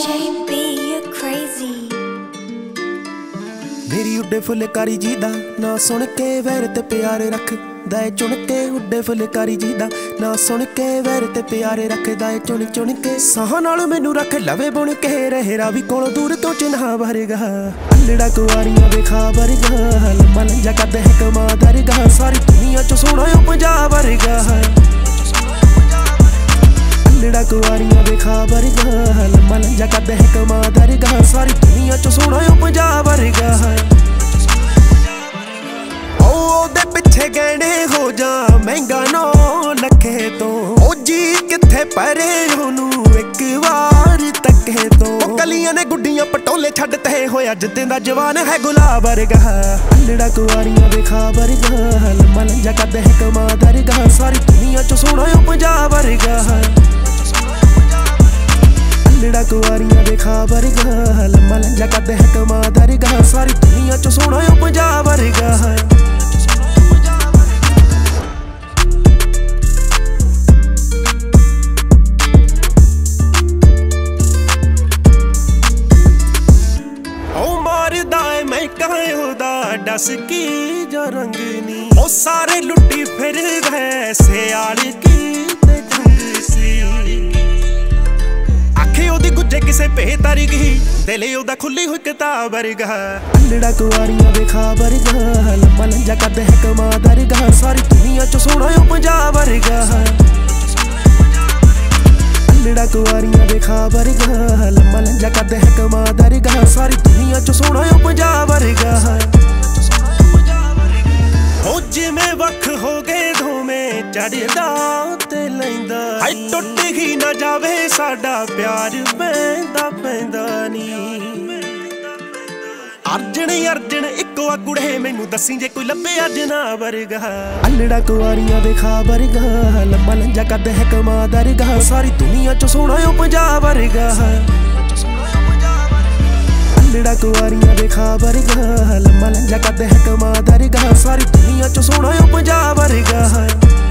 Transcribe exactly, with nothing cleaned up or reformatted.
J B, you're crazy. मेरी उड्डे फुलकारी जी दा ना सुन के वैर ते प्यार रख दाए चुन के उड्डे फुलकारी जी दा ना सुन के वैर ते प्यार रख दाए चुन चुन के साह नाल मैनू रख लवे बुन के रहेरा भी कोलों दूर तो चिन्हा भरगा अल्लड़ा कुआरियां दे खाबरगा लम्मा लंजा कद है कमा दरगा सारी दुनिया चो सोना ओ पंजाब वर्गा अल्लड़ा कुआरियां दे खाबरगा लम्मा लंजा कद है कमा दरगा सारी दुनिया चो सोना ओ पंजाब वर्गा ओदे पिछे गहने हो जा महंगा नौ लखे तो ओ जी किथे परे ओनू एक बार तके तो कलियां ने गुड्डियां पटोले छड्डते होया जिद्दां दा जवान है गुलाब वर्गा अल्लड़ा कुआरियां दे खाबरगा लम्मा लंजा कद है कमा दरगा सारी दुनिया चो सोना ओ पंजाब वर्गा अल्लड़ा कुआरियां दे खाबरगा लम्मा लंजा कद है कमा दरगा सारी दुनिया चो सोना ओ पंजाब वर्गा दस की जो रंगनी ओ सारे लुटी फिर सियाल की ते जंग सी आखे ओदी गुज्जे किसे बेतारी गई दिल ओदा खुली हुई किताब वर्गा अल्लड़ा कुआरियां दे खाबरगा लम्मा लंजा कद है कमा दरगा सारी दुनिया चो सोना ओ पंजाब वर्गा अल्लड़ा कुआरियां दे खाबरगा लम्मा लंजा कद है कमा दरगा सारी दुनिया चो सोना ओ पंजाब वर्गा हो जिमें वख हो गए धोमें चढ़दा ते लैंदा हाय टुट ही ना जावे साडा प्यार पैंदा पैंदा नी अर्जन अर्जन इको आ कुड़े मैनू दसी जे कोई लभे अज ना वर्गा अल्लड़ा कुआरियां दे खाबरगा लम्मा लंजा कद है कमा दरगा सारी दुनिया चो सोना ओ पंजाब वर्गा अल्लड़ा कुआरियां दे खाबरगा लम्मा लंजा कद है कमा दरगा सारी दुनिया चो सोना ओ पंजाब वर्गा।